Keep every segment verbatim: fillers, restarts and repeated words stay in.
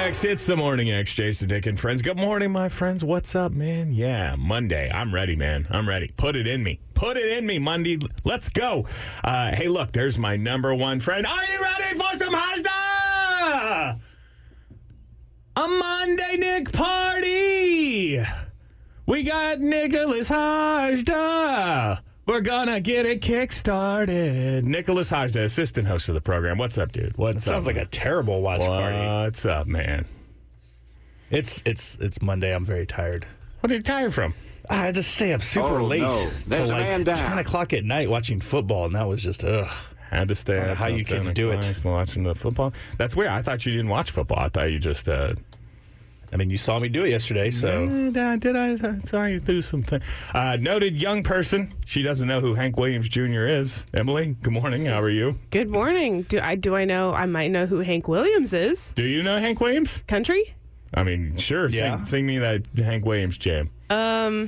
X. It's the Morning X. Jason Dick and friends. Good morning, my friends. What's up, man? Yeah, Monday. I'm ready, man. I'm ready. Put it in me. Put it in me, Monday. Let's go. Uh, hey, look, there's my number one friend. Are you ready for some Hajda? A Monday Nick party. We got Nicholas Hajda. We're gonna get it kick-started. Nicholas Hajda, assistant host of the program. What's up, dude? What's that up? Sounds like a terrible watch party. What's up, man? It's it's it's Monday. I'm very tired. What are you tired from? I had to stay up super Oh, late no. There's till a like man down. ten o'clock at night watching football, and that was just ugh. Had to stay I don't know up how till you kids ten do it. o'clock watching the football. That's weird. I thought you didn't watch football. I thought you just. Uh, I mean, you saw me do it yesterday, so Did I? Did I, I saw you do something. Uh, noted young person. She doesn't know who Hank Williams Junior is. Emily, good morning. How are you? Good morning. Do I do I know? I might know who Hank Williams is. Do you know Hank Williams? Country? I mean, sure. Yeah. Sing, sing me that Hank Williams jam. Um.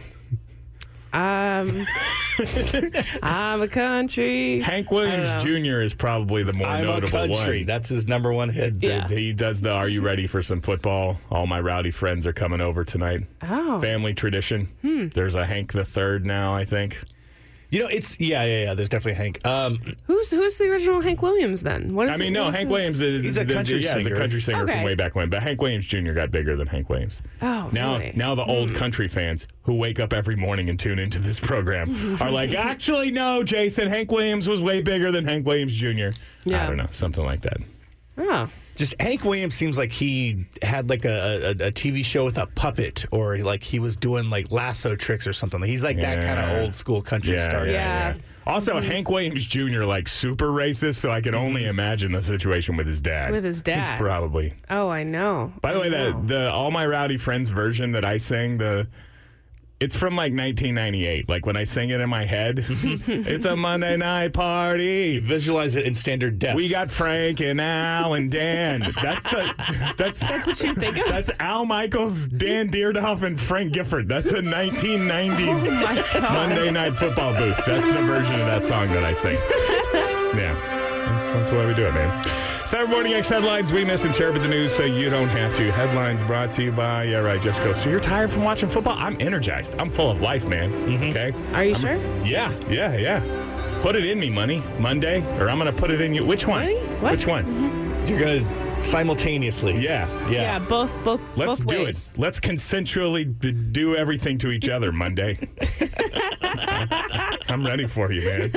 Um. I'm a country. Hank Williams I don't know. Junior is probably the more I'm a notable country. one. That's his number one hit. Yeah. He does the Are You Ready for Some Football? All my rowdy friends are coming over tonight. Oh. Family tradition. Hmm. There's a Hank the Third now, I think. You know, it's yeah, yeah, yeah. There's definitely Hank. Um, Who's who's the original Hank Williams then? What is I mean, it, no, what is Hank his- Williams is He's a the- country yeah, he's singer. a country singer Okay. from way back when. But Hank Williams Junior got bigger than Hank Williams. Oh, Now, really? now the old country fans who wake up every morning and tune into this program are like, actually, no, Jason, Hank Williams was way bigger than Hank Williams Junior I Yeah. don't know, something like that. Oh. just Hank Williams seems like he had like a, a, a T V show with a puppet, or like he was doing like lasso tricks or something. He's like that kind Yeah. of old school country Yeah, star. yeah, Yeah. yeah. Also, Hank Williams Junior, like super racist, so I can only imagine the situation with his dad. With his dad. It's probably. Oh, I know. By the I way, the know. the All My Rowdy Friends version that I sang, the it's from like nineteen ninety-eight. Like when I sing it in my head, it's a Monday night party. Visualize it in standard def. We got Frank and Al and Dan. That's the that's That's what you think of? that's Al Michaels, Dan Deerdoff, and Frank Gifford. That's the nineteen nineties Oh my God. Monday Night Football booth. That's the version of that song that I sing. Yeah, that's, that's why we do it, man. Saturday Morning X headlines we misinterpret the news so you don't have to. Headlines brought to you by, yeah, right, Jessica. So you're tired from watching football? I'm energized. I'm full of life, man. Okay? Are you I'm- sure? Yeah, yeah, yeah. Put it in me, money, Monday, or I'm going to put it in you. Which one? Money? What? Which one? You're gonna simultaneously. Yeah, yeah. Yeah, both both Let's both do ways. it. Let's consensually d- do everything to each other Monday. I'm ready for you, man.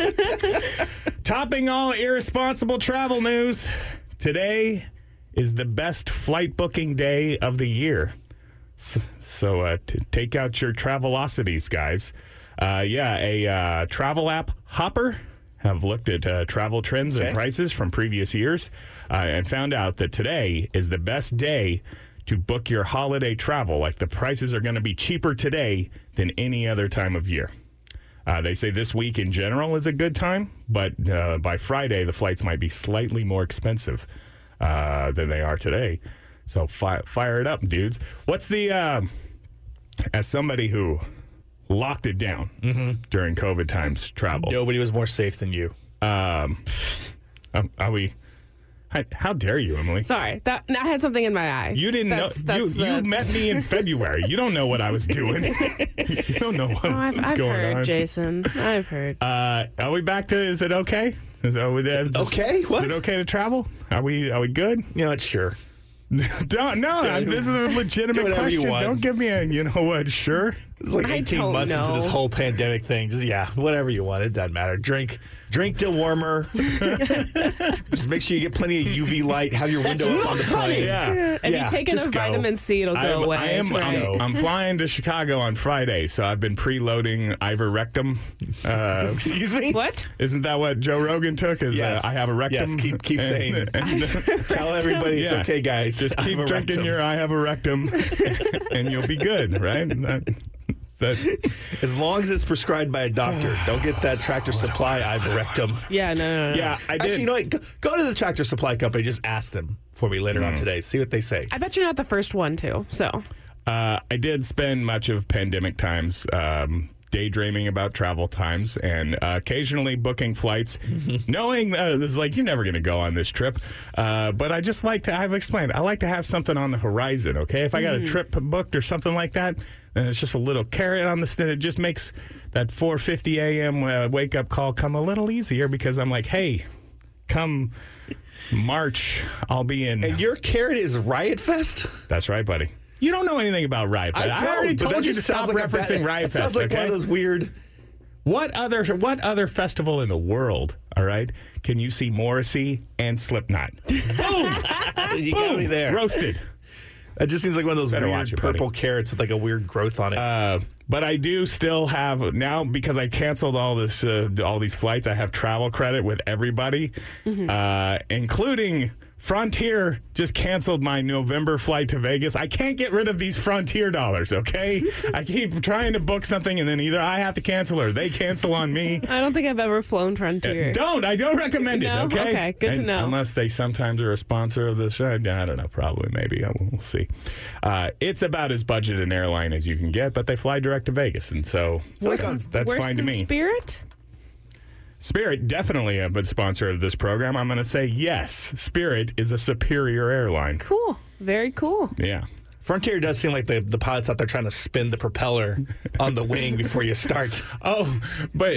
Topping all irresponsible travel news, today is the best flight booking day of the year. So, so uh, to take out your Travelocities, guys. Uh, yeah, a uh, travel app, Hopper, have looked at uh, travel trends Okay. and prices from previous years uh, and found out that today is the best day to book your holiday travel. Like the prices are going to be cheaper today than any other time of year. Uh, they say this week in general is a good time, but uh, by Friday the flights might be slightly more expensive uh, than they are today. So fi- fire it up, dudes. What's the, uh, as somebody who locked it down during COVID times travel, Nobody was more safe than you. um, um, are we, how, how dare you, Emily? Sorry, that I had something in my eye. You didn't That's- know. that's you, you the- met me in February. You don't know what I was doing. You don't know what, Oh, I've, what's I've going heard, on. Jason. I've heard. Uh, are we back to? Is it okay? Is, are we there? Okay, what? Is it okay to travel? Are we? Are we good? You know what? Sure. Don't no. I'm- this is a do legitimate whatever you question. want. Don't give me a. You know what? Sure. It's like I eighteen don't months into this know. whole pandemic thing. Just yeah, whatever you want. It doesn't matter. Drink, drink to warmer. Just make sure you get plenty of U V light. Have your window up on the plane. Yeah. If yeah, you're taking a just go. vitamin C, it'll go I'm, away. I am. Just I'm, go. I'm flying to Chicago on Friday, so I've been preloading ivermectin. Uh, Excuse me. What? isn't that what Joe Rogan took? Is Yes. uh, I have a rectum? Yes, keep- keep And- saying it. and- Tell everybody it's Yeah. okay, guys. Just I keep have a drinking rectum. your I have a rectum, and you'll be good, right? That, that, As long as it's prescribed by a doctor. Don't get that Tractor Supply ivermectin. Yeah, no, no, no. yeah, I did. Actually, you know what? Go, go to the Tractor Supply company. Just ask them for me later Mm. on today. See what they say. I bet you're not the first one, too. So, Uh, I did spend much of pandemic times um, daydreaming about travel times and uh, occasionally booking flights, knowing uh, this is like, you're never going to go on this trip. Uh, but I just like to, I've explained, I like to have something on the horizon, okay? If I got a trip booked or something like that, then it's just a little carrot on the stick. It just makes that four fifty a.m. Uh, wake-up call come a little easier because I'm like, hey, come March, I'll be in. And your carrot is Riot Fest? That's right, buddy. You don't know anything about Riot Fest. I, don't, I already but that told you to just stop sounds like a referencing bad- Riot that Fest. sounds like okay? one of those weird. What other what other festival in the world, all right, can you see Morrissey and Slipknot? Boom! You got me there. Roasted. It just seems like one of those Better weird watch it, purple buddy. carrots with like a weird growth on it. Uh, but I do still have now because I canceled all this, uh, all these flights. I have travel credit with everybody, uh, including Frontier. Just canceled my November flight to Vegas. I can't get rid of these Frontier dollars. Okay, I keep trying to book something, and then either I have to cancel or they cancel on me. I don't think I've ever flown Frontier. Don't. I don't recommend it, No? okay? Okay, good to And know. Unless they sometimes are a sponsor of the show. I don't know. Probably, maybe. Uh, We'll see. Uh, it's about as budget an airline as you can get, but they fly direct to Vegas. And so Worse that's, than- that's worse fine to than me. Spirit? Spirit, definitely a good sponsor of this program. I'm going to say yes. Spirit is a superior airline. Cool. Very cool. Yeah. Frontier does seem like the, the pilot's out there trying to spin the propeller on the wing before you start. Oh, but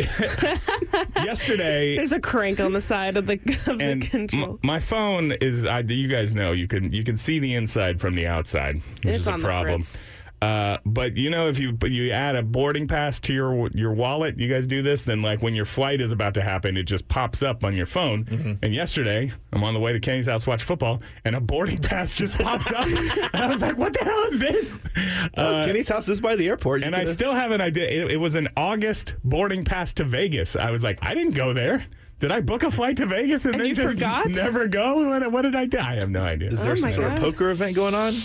yesterday. There's a crank on the side of the, of And the control. m- my phone is. I, you guys know you can you can see the inside from the outside, which It's is a on the problem. fritz. Uh, but you know, if you but you add a boarding pass to your your wallet, you guys do this. Then, like when your flight is about to happen, it just pops up on your phone. Mm-hmm. And yesterday, I'm on the way to Kenny's house to watch football, and a boarding pass just pops up. And I was like, "What the hell is this?" Oh, Kenny's house is by the airport. You And I could've- still have an idea. It, it was an August boarding pass to Vegas. I was like, I didn't go there. Did I book a flight to Vegas and, And then you just forgot? never go? What, what did I do? I have no idea. Is there Oh some my sort God. of poker event going on?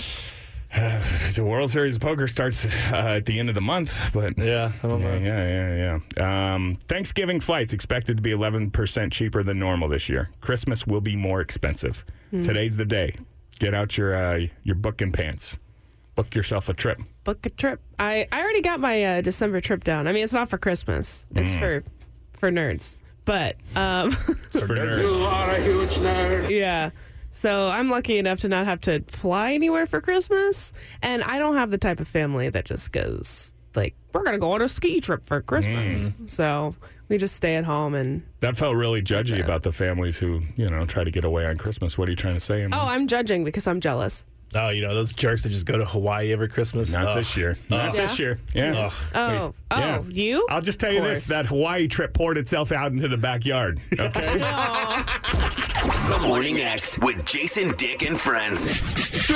The World Series of Poker starts uh, at the end of the month, but Yeah, I don't yeah, know. yeah, yeah, yeah. Um, Thanksgiving flights expected to be eleven percent cheaper than normal this year. Christmas will be more expensive. Today's the day. Get out your uh, your booking pants. Book yourself a trip. Book a trip. I, I already got my uh, December trip down. I mean, it's not for Christmas. It's Mm. for for nerds. But, um, For nerds. You are a huge nerd. yeah. So I'm lucky enough to not have to fly anywhere for Christmas. And I don't have the type of family that just goes, like, we're going to go on a ski trip for Christmas. Mm. So we just stay at home and. That felt really judgy That's it. about the families who, you know, try to get away on Christmas. What are you trying to say? Emily? Oh, I'm judging because I'm jealous. Oh, you know, those jerks that just go to Hawaii every Christmas. Not Ugh. this year. Not Ugh. this year. Yeah. Ugh. Oh, Wait, oh, yeah. you? I'll just tell you this: course. that Hawaii trip poured itself out into the backyard. Okay. The Morning X with Jason, Dick, and Friends.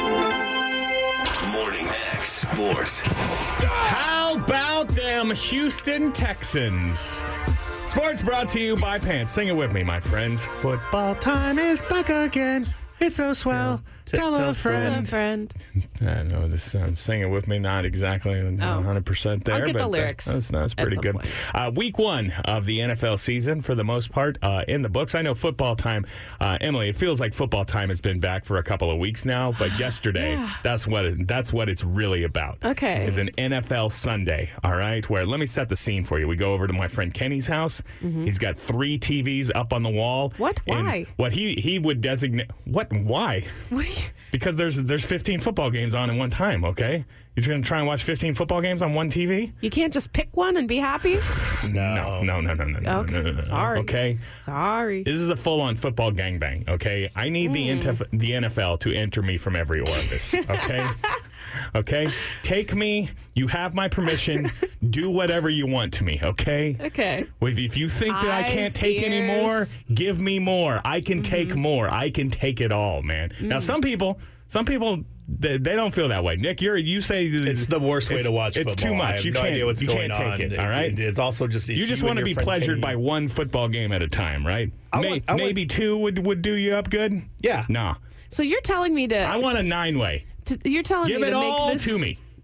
Morning X Sports. How about them Houston Texans? Sports brought to you by Pants. Sing it with me, my friends. Football time is back again. It's so swell. Tell a friend. friend. I know this sounds singing with me, not exactly one hundred percent there. I'll get but the lyrics That's, that's at pretty some good. point. Uh, week one of the N F L season, for the most part, uh, in the books. I know football time, uh, Emily, it feels like football time has been back for a couple of weeks now, but yesterday, Yeah. that's what it, that's what it's really about. Okay. Is an N F L Sunday, all right, where let me set the scene for you. We go over to my friend Kenny's house. He's got three T Vs up on the wall. Mm-hmm. What? And Why? What he, he would designate. What? Why? What do you. Because there's there's fifteen football games on in one time, okay? You're going to try and watch fifteen football games on one T V? You can't just pick one and be happy? No, no, no, no, no, no, Okay. no, no, no. Sorry. Okay? Sorry. This is a full-on football gangbang, okay? I need the, Hmm. N F- the N F L to enter me from every orifice, okay? Okay? Take me. You have my permission. Do whatever you want to me, okay? Okay. If if you think that I can't Eyes, take any more, ears. give me more. I can take Mm-hmm. more. I can take it all, man. Mm. Now, some people, some people, they, they don't feel that way. Nick, you're you say It's the worst way it's- to watch It's football. too I much. have You no can't. idea what's you going can't on. take it. All right. It- it's also just it's you just and want to your be friend pleasured Kenny. by one football game at a time, right? I May, want- I want- maybe two would would do you up good. Yeah. Nah. So you're telling me to. I want a nine way. to you're telling Give me it to all make this to me.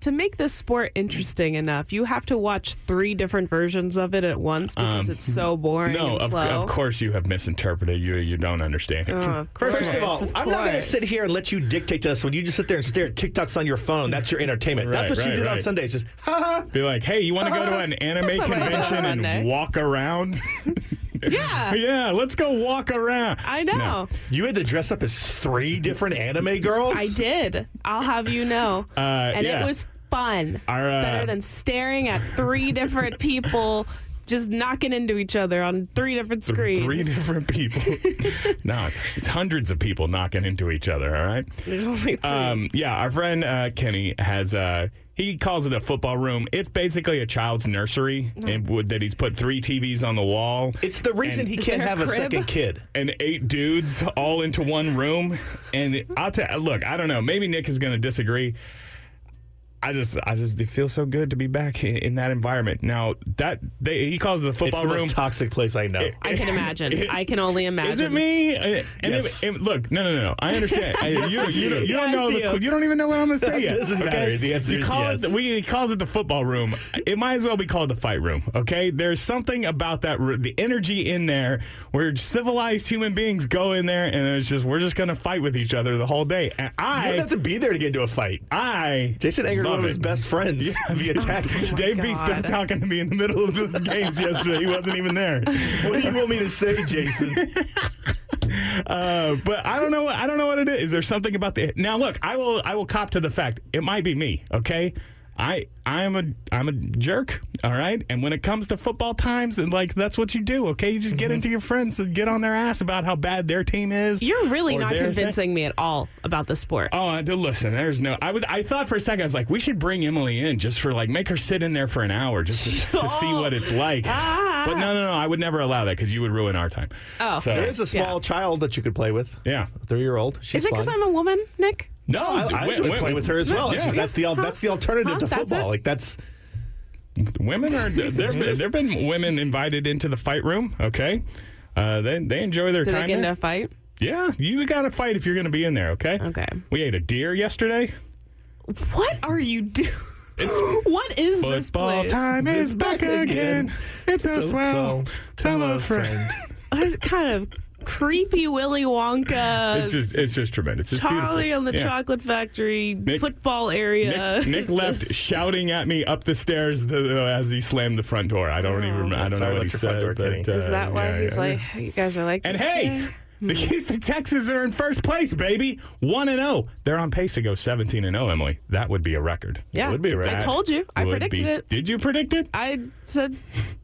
to make this sport interesting enough, you have to watch three different versions of it at once because Um, it's so boring No, and of, slow. of course you have misinterpreted. You you don't understand it. Oh, of First course, of all, of I'm not going to course. sit here and let you dictate to us when you just sit there and stare at TikToks on your phone. That's your entertainment. Right, That's what you right, did on right. Sundays. Just, ha ha. Be like, hey, you want to go to an anime That's not what I did on convention and Monday. walk around? Yeah, Yeah, let's go walk around. I know. No. You had to dress up as three different anime girls? I did. I'll have you know. Uh, and yeah. it was fun. Our, uh, Better than staring at three different people just knocking into each other on three different screens. Three different people. No, it's, it's hundreds of people knocking into each other, all right? There's only three. Um, yeah, our friend uh, Kenny has, uh, he calls it a football room. It's basically a child's nursery and would, that he's put three T Vs on the wall. It's the reason And- he Is can't there a have a crib? second kid. And eight dudes all into one room. And I'll tell look, I don't know. Maybe Nick is going to disagree. I just, I just, it feels so good to be back in, in that environment. Now that they, he calls it the It's football the room. most toxic place I know. I can imagine. I can only imagine. Is it me? Uh, And Yes. it- it- look, no, no, no, no. I understand. I- you, you, you, don't- you don't Yeah, know. it's The, you. you don't even know what I'm going to say It yet. doesn't okay? matter. The answer you is call yes. It, we he calls it the football room. It might as well be called the fight room. Okay, there's something about that. ro- The energy in there, where civilized human beings go in there, and it's just we're just going to fight with each other the whole day. And You don't I, have to be there to get into a fight. I, Jason angered one love of his it. best friends Yeah. via text. Dave B God. started talking to me in the middle of the games yesterday. He wasn't even there. What do you want me to say, Jason? Uh, but I don't know. I don't know what it is. Is there something about the now? Look, I will. I will cop to the fact it might be me. Okay, I I'm a I'm a jerk. All right, and when it comes to football times, and like that's what you do. Okay, you just get into your friends and get on their ass about how bad their team is. You're really or not their convincing thing. me at all about the sport. Oh, I did listen. There's no. I was. I thought for a second. I was like, we should bring Emily in just for like make her sit in there for an hour just to, to see what it's like. Ah. But no, no, no. I would never allow that because you would ruin our time. Oh. so, There is a small child that you could play with. yeah. A three-year-old. She's Is it because fun. I'm a woman, Nick? No, I, I wi- enjoy wi- playing with her as well. It's Yeah. just, that's the al- that's the alternative Huh? to That's football. it? Like that's Women are there. There have been women invited into the fight room. Okay, uh, they they enjoy their Did time they get into there. a fight? Yeah, you got to fight if you're going to be in there. Okay. Okay. We ate a deer yesterday. What are you doing? What is this Football place? time is back again. It's a So- swell. so Tell a friend. It's kind of creepy Willy Wonka. It's just it's just tremendous. It's Charlie beautiful. on the Yeah. Chocolate Factory Nick- football area. Nick, Nick Is left this- shouting at me up the stairs the, as he slammed the front door. I don't even remember. I don't Sorry know what about he your front door, said. Kenny. But, uh, Is that why yeah, he's yeah. like, you guys are like, And this hey, today? the Houston Texans are in first place, baby. one and oh. They're on pace to go seventeen and oh, Emily. That would be a record. Yeah, would be, right? I That told you. I would predicted be- it. Did you predict it? I said,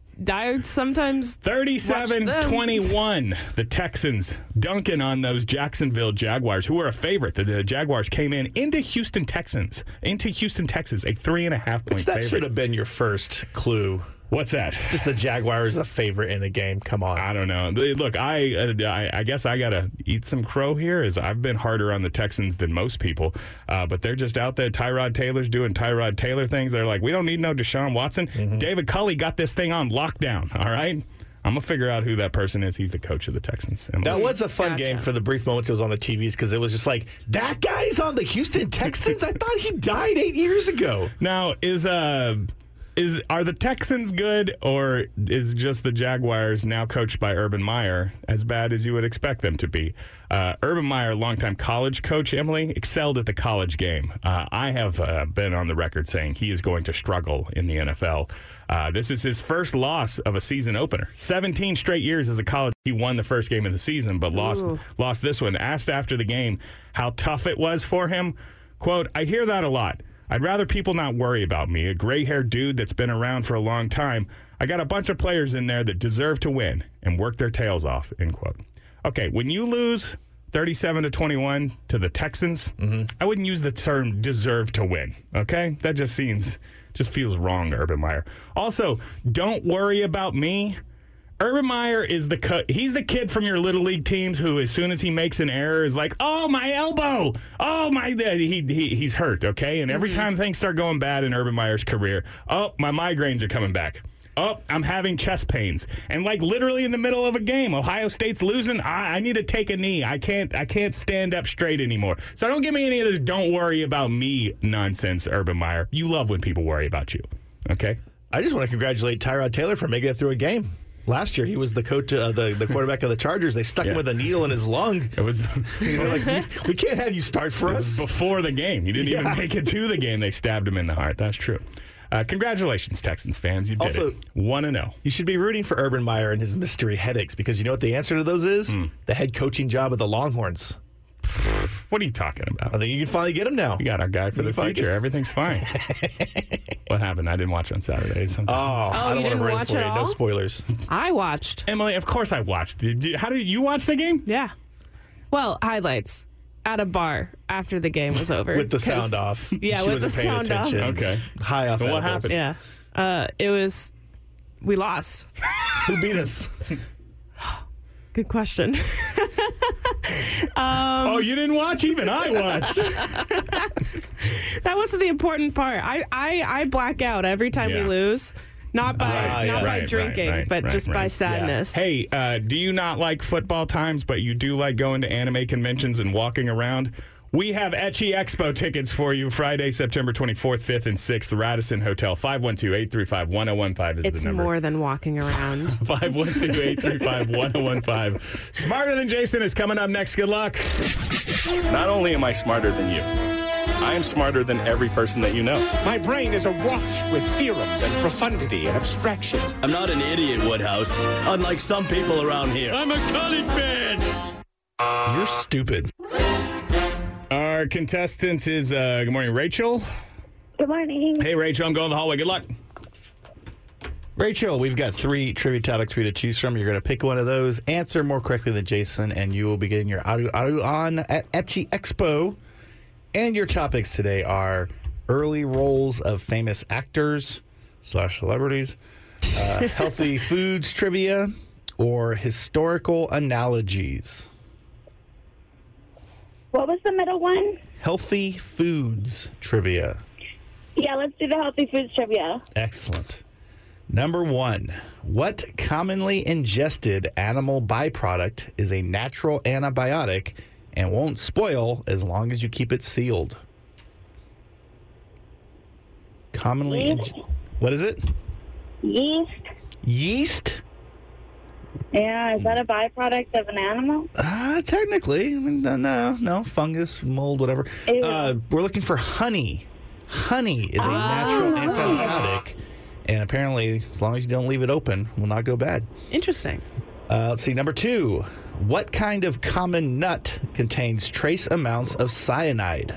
I sometimes thirty-seven Watch them. twenty-one. The Texans dunking on those Jacksonville Jaguars, who were a favorite. The, the Jaguars came in into Houston Texans, into Houston, Texas, a three and a half point that should favorite. have been your first clue. What's that? Just the Jaguars a favorite in the game. Come on. I don't know. Look, I, uh, I I guess I gotta eat some crow here. Is I've been harder on the Texans than most people, uh, but they're just out there. Tyrod Taylor's doing Tyrod Taylor things. They're like, we don't need no Deshaun Watson. Mm-hmm. David Culley got this thing on lockdown. All right, I'm gonna figure out who that person is. He's the coach of the Texans. Emily. That was a fun Gotcha. game for the brief moments it was on the T Vs because it was just like, that guy's on the Houston Texans? I thought he died eight years ago. Now is uh. Is are the Texans good, or is just the Jaguars, now coached by Urban Meyer, as bad as you would expect them to be? Uh, Urban Meyer, longtime college coach, Emily, excelled at the college game. Uh, I have uh, been on the record saying he is going to struggle in the N F L. Uh, this is his first loss of a season opener. seventeen straight years as a college, he won the first game of the season, but lost Ooh. lost this one. Asked after the game how tough it was for him, quote, "I hear that a lot. I'd rather people not worry about me, a gray-haired dude that's been around for a long time. I got a bunch of players in there that deserve to win and work their tails off," end quote. Okay, when you lose thirty-seven to twenty-one to the Texans, Mm-hmm. I wouldn't use the term deserve to win, okay? That just seems, just feels wrong, Urban Meyer. Also, don't worry about me. Urban Meyer is the co- he's the kid from your little league teams who, as soon as he makes an error, is like, "Oh, my elbow! Oh, my!" He, he he's hurt. Okay, and every time things start going bad in Urban Meyer's career, oh, my migraines are coming back. oh, I'm having chest pains. And like literally in the middle of a game, Ohio State's losing. I, I need to take a knee. I can't I can't stand up straight anymore. So don't give me any of this don't worry about me nonsense, Urban Meyer. You love when people worry about you. Okay? I just want to congratulate Tyrod Taylor for making it through a game. Last year, he was the coach, uh, the, the quarterback of the Chargers. They stuck Yeah. him with a needle in his lung. It was, They're like, we, we can't have you start for it was us. before the game. He didn't Yeah. even make it to the game. They stabbed him in the heart. That's true. Uh, congratulations, Texans fans. You did Also- it. one and oh. You should be rooting for Urban Meyer and his mystery headaches because you know what the answer to those is? Hmm. The head coaching job of the Longhorns. What are you talking about? I think you can finally get him now. We got our guy for the Fine. future. Everything's fine. What happened? I didn't watch on Saturday. Something. Oh, I don't you want to didn't ruin watch for it you. No all? spoilers. I watched. Emily, of course I watched. Did you, how did you watch the game? Yeah. Well, highlights at a bar after the game was over. With the 'cause- sound off. Yeah, she with the wasn't paying sound off. attention. Okay. High off Well, what edibles. happened? Yeah. Uh, it was, we lost. Who beat us? Good question. Oh, you didn't watch? Even I watched. That wasn't the important part. I, I, I black out every time Yeah. we lose. Not by Ah, not yeah. by Right, right, drinking, right, but right, just by right. sadness. Hey, uh, do you not like football times, but you do like going to anime conventions and walking around? We have Etchy Expo tickets for you Friday, September twenty-fourth, fifth, and sixth, Radisson Hotel. five one two, eight three five, one oh one five is It's the number. more than walking around. five one two, eight three five, one oh one five. Smarter Than Jason is coming up next. Good luck. Not only am I smarter than you, I am smarter than every person that you know. My brain is awash with theorems and profundity and abstractions. I'm not an idiot, Woodhouse, unlike some people around here. I'm a college man. You're stupid. Our contestant is, uh, good morning, Rachel. Good morning. Hey, Rachel, I'm going to the hallway. Good luck. Rachel, we've got three trivia topics for you to choose from. You're going to pick one of those, answer more correctly than Jason, and you will be getting your audio, audio on at Etchy Expo. And your topics today are early roles of famous actors slash celebrities, uh, healthy foods trivia, or historical analogies. What was the middle one? Healthy foods trivia. Yeah, let's do the healthy foods trivia. Excellent. Number one, what commonly ingested animal byproduct is a natural antibiotic and won't spoil as long as you keep it sealed? Commonly, Yeast. ing- what is it? Yeast. Yeast? Yeah, is that a byproduct of an animal? Uh, technically, I mean, no, no, no, fungus, mold, whatever. Ew. Uh, we're looking for honey. Honey is a natural antibiotic, and apparently, as long as you don't leave it open, will not go bad. Interesting. Uh, let's see, number two. What kind of common nut contains trace amounts of cyanide?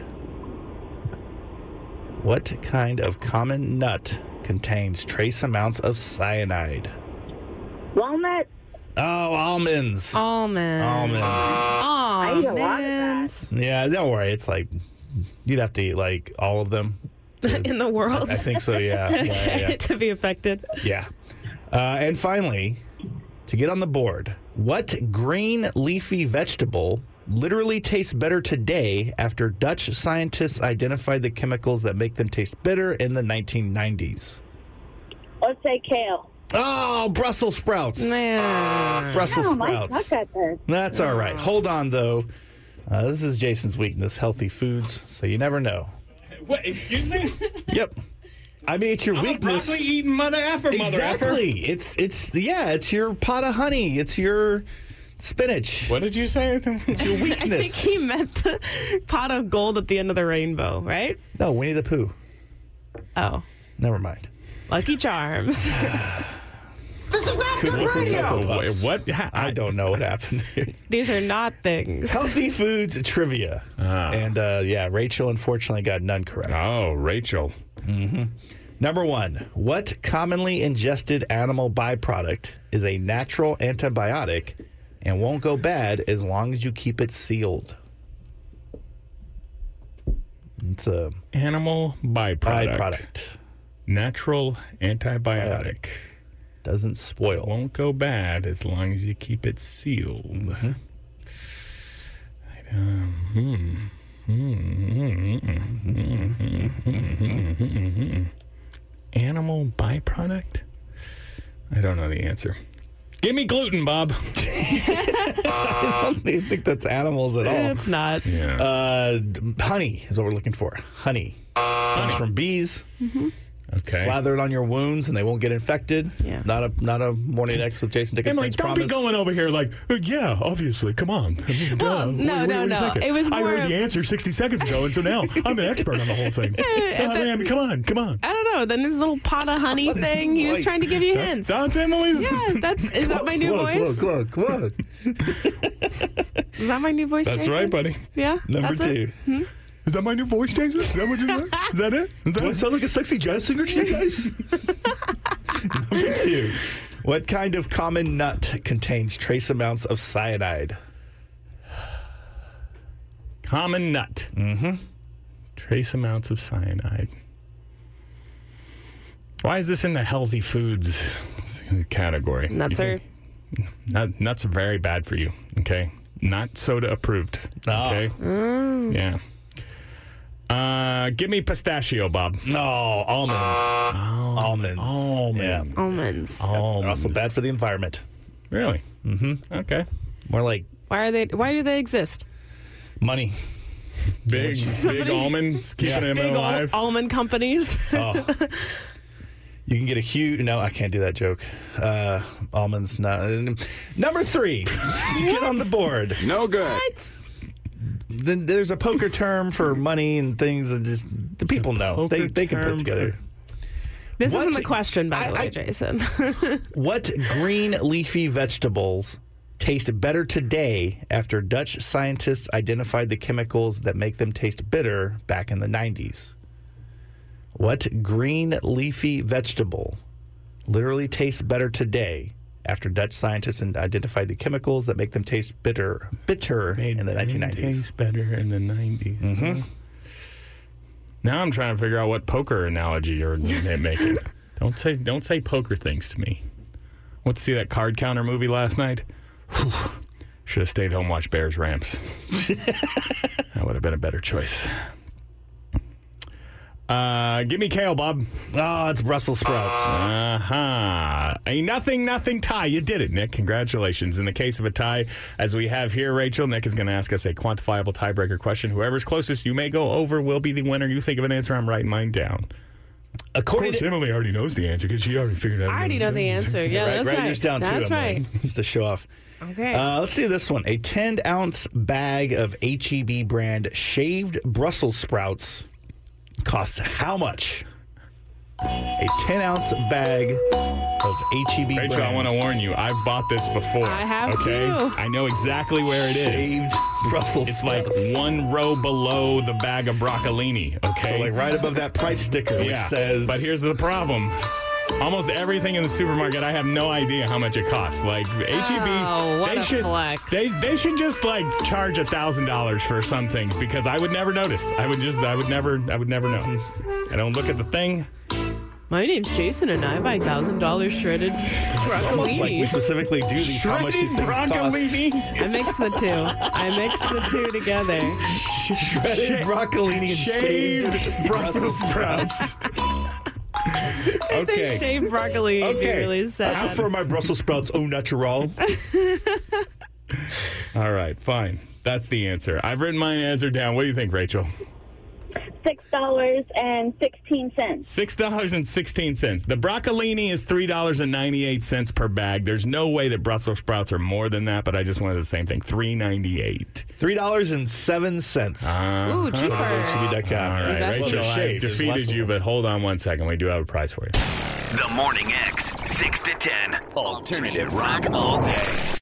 What kind of common nut contains trace amounts of cyanide? Walnut. Oh, almonds. Almonds. Almonds. I eat a lot of that. Almonds. Yeah, don't worry. It's like, you'd have to eat like all of them. In the world. I think so, yeah. Yeah, yeah, yeah. To be affected. Yeah. Uh, and finally, to get on the board, what green leafy vegetable literally tastes better today after Dutch scientists identified the chemicals that make them taste bitter in the nineteen nineties? Let's say kale. Oh, Brussels sprouts. Man. Brussels Oh, my sprouts. suck at this. That's all right. Hold on, though. Uh, this is Jason's weakness, healthy foods, so you never know. What, excuse me? Yep. I mean, it's your I'm weakness. a broccoli eating mother effer, mother Exactly. It's it's yeah. It's your pot of honey. It's your spinach. What did you say? It's your I weakness. think he meant the pot of gold at the end of the rainbow, right? No, Winnie the Pooh. Oh. Never mind. Lucky Charms. This is not Could good we forget radio. the Wait, puffs? what? Ha- I don't know what happened here. These are not things. Healthy foods trivia. Ah. And uh, yeah, Rachel unfortunately got none correct. Oh, Rachel. Number one, what commonly ingested animal byproduct is a natural antibiotic and won't go bad as long as you keep it sealed? It's a Animal byproduct. byproduct. Natural antibiotic. Doesn't spoil. Won't go bad as long as you keep it sealed. Um, hmm. Hmm, hmm, hmm, hmm, hmm, hmm, hmm. Animal byproduct? I don't know the answer. Give me gluten, Bob. I don't think that's animals at all. It's not. Yeah. Uh, honey is what we're looking for. Honey. Comes from bees. Mm-hmm. Okay. Slather it on your wounds and they won't get infected. Yeah. Not a not a morning X with Jason Dick and And like, Friends don't promise. be going over here like, uh, yeah, obviously, come on. I mean, duh. Well, What- no, what- no, what are you no. thinking? It was I more heard of- the answer sixty seconds ago, and so now I'm an expert on the whole thing. I mean, come on, come on. I don't know. Then this little pot of honey thing, he was voice? trying to give you That's, hints. that's Emily's. Yeah, that's is that my new Come on, voice? Come on, come on, come Is that my new voice? That's Jason? right, buddy. Yeah. on. Number that's it? two. Is that my new voice, Jason? Is that what you said? Is that it? Is that Do I it? sound like a sexy jazz singer to you guys? Number two. What kind of common nut contains trace amounts of cyanide? Common nut. Mm-hmm. Trace amounts of cyanide. Why is this in the healthy foods category? Nuts You are. think- Nut, nuts are very bad for you, okay? Not soda approved, Ah. okay? Yeah. Uh, give me pistachio, Bob. No, almonds. almonds. Almond. Yeah. Almonds. They're also bad for the environment. Really? Mm-hmm. Okay. More like Why are they? Why do they exist? money. Big, big almonds, keeping them Big al- alive. almond companies. Oh. You can get a huge. No, I can't do that joke. Uh, almonds. No. Number three. To get on the board. No good. What? Then there's a poker term for money and things that just the people know. They Poker they can term put together. This What? isn't the question, by the I- way, I- Jason. What green leafy vegetables taste better today after Dutch scientists identified the chemicals that make them taste bitter back in the nineties? What green leafy vegetable literally tastes better today after Dutch scientists identified the chemicals that make them taste bitter bitter Made in the nineteen nineties? Tastes better in the nineties. Mm-hmm. Now I'm trying to figure out what poker analogy you're making. Don't say don't say poker things to me. Went to see that card counter movie last night. Whew. Should have stayed home, watched Bears Rams. That would have been a better choice. Uh, give me kale, Bob. Oh, it's Brussels sprouts. Uh-huh. A nothing, nothing tie. You did it, Nick. Congratulations. In the case of a tie, as we have here, Rachel, Nick is going to ask us a quantifiable tiebreaker question. Whoever's closest, you may go over, will be the winner. You think of an answer, I'm writing mine down. Of According course, to Emily already knows the answer because she already figured out. I already know the answer. Yeah, Right, that's right, right. yours down that's too, right. Emily, just to show off. Okay. Uh, let's do this one. A ten ounce bag of H E B brand shaved Brussels sprouts costs how much? A ten ounce bag of H E B Rachel, brand I want to warn you. I've bought this before. I have okay? too. I know exactly where it is. shaved Brussels It's like sprouts. one row below the bag of broccolini, okay? So like right above that price sticker, which yeah. says. But here's the problem. Almost everything in the supermarket, I have no idea how much it costs. Like H E B, Oh, what they a should flex. they they should just like charge a thousand dollars for some things because I would never notice. I would just I would never I would never know. I don't look at the thing. My name's Jason, and I buy thousand dollars shredded almost like we broccolini. specifically do these. How much do Shredded things cost? broccolini, I mix the two. I mix the two together. Shredded broccolini and shaved shaved Brussels sprouts. I say Okay. shaved broccoli. It'd be Okay. really I sad. prefer my Brussels sprouts au natural. All right, fine. That's the answer. I've written my answer down. What do you think, Rachel? Six dollars and sixteen cents. Six dollars and sixteen cents. The broccolini is three dollars and ninety-eight cents per bag. There's no way that Brussels sprouts are more than that, but I just wanted the same thing. Three ninety-eight. Three dollars and seven cents. Ooh, cheaper. H E B dot com. All right, Investment. Rachel, I Shaved is defeated less- you, but hold on one second. We do have a prize for you. The Morning X, six to ten. Alternative rock all day.